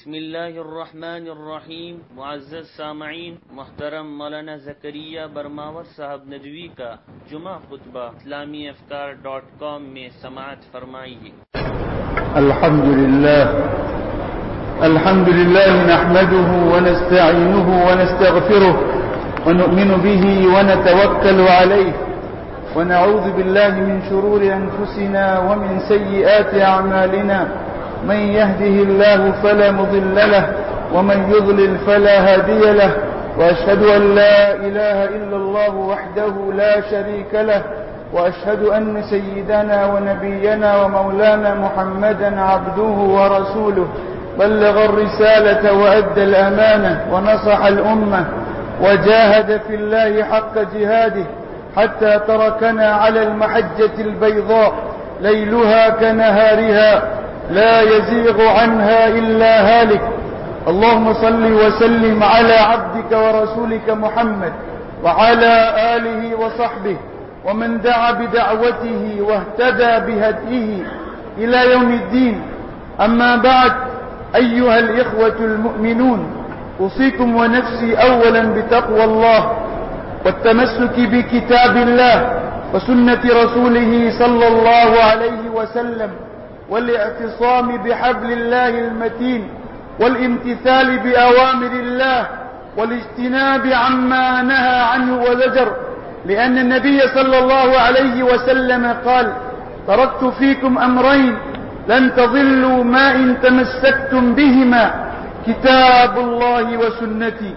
بسم الله الرحمن الرحیم. معزز سامعین، محترم مولانا زکریا برماور صاحب ندوی کا جمعہ خطبہ اسلامیافکار.com میں سماعت فرمائیے. الحمد لله نحمده ونستعينه ونستغفره ونؤمن به ونتوكل عليه ونعوذ بالله من شرور أنفسنا ومن سيئات أعمالنا. من يهده الله فلا مضل له ومن يضلل فلا هادي له، وأشهد أن لا إله إلا الله وحده لا شريك له، وأشهد أن سيدنا ونبينا ومولانا محمدا عبده ورسوله. بلغ الرسالة وأدى الأمانة ونصح الأمة وجاهد في الله حق جهاده حتى تركنا على المحجة البيضاء ليلها كنهارها لا يزيغ عنها إلا هالك. اللهم صل وسلم على عبدك ورسولك محمد وعلى آله وصحبه ومن دعا بدعوته واهتدى بهديه إلى يوم الدين. أما بعد، أيها الإخوة المؤمنون، أوصيكم ونفسي أولا بتقوى الله والتمسك بكتاب الله وسنة رسوله صلى الله عليه وسلم، والاعتصام بحبل الله المتين، والامتثال بأوامر الله، والاجتناب عما نهى عنه وزجر، لأن النبي صلى الله عليه وسلم قال: تركت فيكم أمرين لن تضلوا ما إن تمسكتم بهما، كتاب الله وسنتي.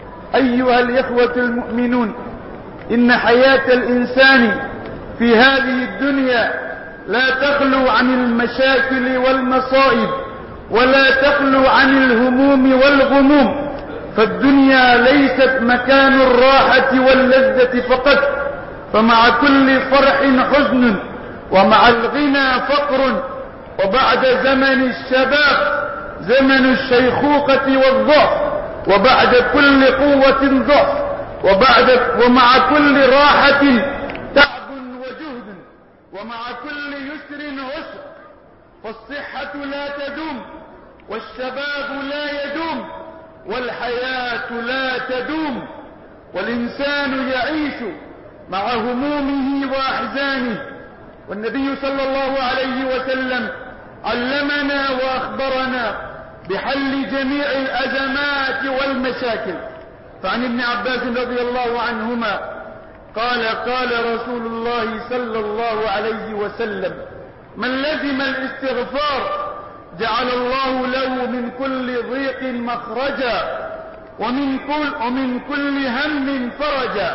أيها الإخوة المؤمنون، إن حياة الإنسان في هذه الدنيا لا تخلو عن المشاكل والمصائب، ولا تخلو عن الهموم والغموم، فالدنيا ليست مكان الراحة واللذة فقط، فمع كل فرح حزن، ومع الغنى فقر، وبعد زمن الشباب زمن الشيخوخة والضعف، وبعد كل قوة ضعف، ومع كل راحة تعب وجهد، ومع كل يسر عسر. فالصحة لا تدوم، والشباب لا يدوم، والحياة لا تدوم، والإنسان يعيش مع همومه وأحزانه. والنبي صلى الله عليه وسلم علمنا وأخبرنا بحل جميع الأزمات والمشاكل. فعن ابن عباس رضي الله عنهما قال: قال رسول الله صلى الله عليه وسلم: من لزم الاستغفار جعل الله له من كل ضيق مخرجا ومن كل هم فرجا،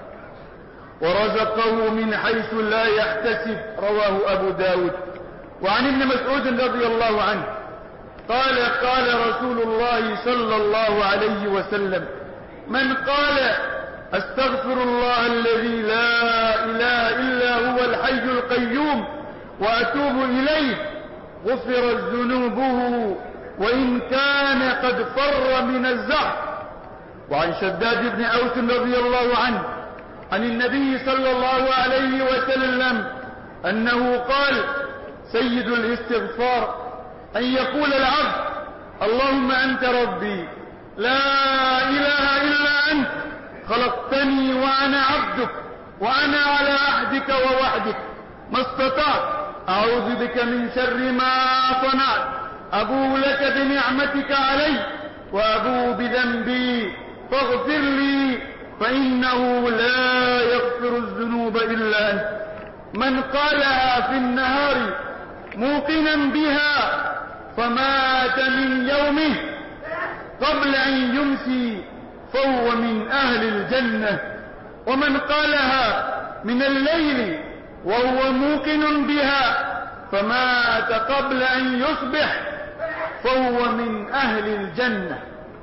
ورزقه من حيث لا يحتسب. رواه أبو داود. وعن ابن مسعود رضي الله عنه قال: قال رسول الله صلى الله عليه وسلم: من قال أستغفر الله الذي لا إله إلا هو الحي القيوم وأتوب إليه غفرت ذنوبه وإن كان قد فر من الزحف. وعن شداد بن أوس رضي الله عنه عن النبي صلى الله عليه وسلم أنه قال: سيد الاستغفار أن يقول العبد: اللهم أنت ربي لا إله إلا أنت، خلقتني وأنا عبدك، وأنا على عهدك ووعدك ما استطعت، أعوذ بك من شر ما صنعت، أبوء لك بنعمتك علي وأبوء بذنبي فاغفر لي فإنه لا يغفر الذنوب إلا أنت. من قالها في النهار موقنا بها فمات من يومه قبل أن يمسي فهو من أهل الجنة، ومن قالها من الليل وهو موقن بها فمات قبل أن يصبح فهو من أهل الجنة.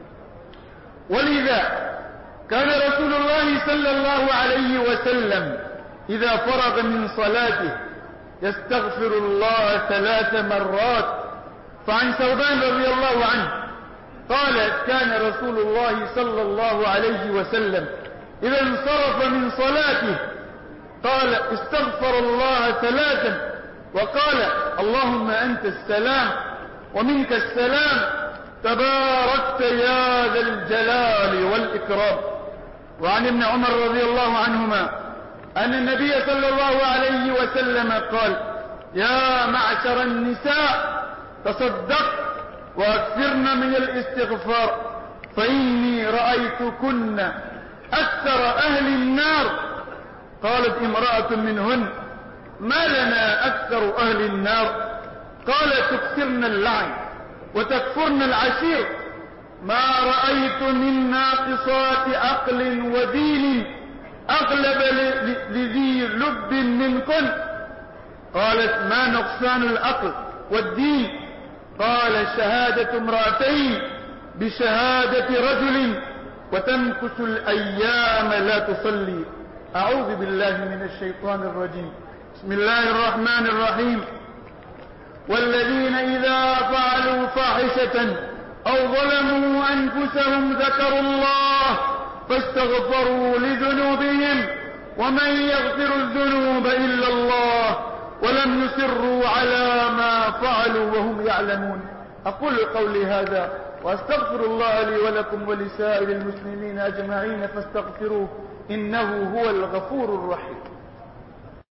ولذا كان رسول الله صلى الله عليه وسلم إذا فرغ من صلاته يستغفر الله 3 مرات. فعن ثوبان رضي الله عنه قال: كان رسول الله صلى الله عليه وسلم إذا انصرف من صلاته قال: استغفر الله 3 وقال: اللهم أنت السلام ومنك السلام تباركت يا ذا الجلال والإكرام. وعن ابن عمر رضي الله عنهما أن النبي صلى الله عليه وسلم قال: يا معشر النساء تصدقت وأكثرن من الاستغفار، فإني رأيتكن أكثر أهل النار. قالت امرأة منهن: ما لنا أكثر أهل النار؟ قال: تكثرن اللعن وتكفرن العشير. ما رأيت من ناقصات عقل ودين أغلب لذي لب منكن. قالت: ما نقصان العقل والدين؟ قال: شهادة امرأتين بشهادة رجل وتمكث الأيام لا تصلي. أعوذ بالله من الشيطان الرجيم. بسم الله الرحمن الرحيم. والذين إذا فعلوا فاحشة أو ظلموا أنفسهم ذكروا الله فاستغفروا لذنوبهم ومن يغفر الذنوب إلا الله ولم يصروا على ما فعلوا وهم يعلمون. أقول قولي هذا وأستغفر الله لي ولكم ولسائر المسلمين أجمعين فاستغفروه إنه هو الغفور الرحيم.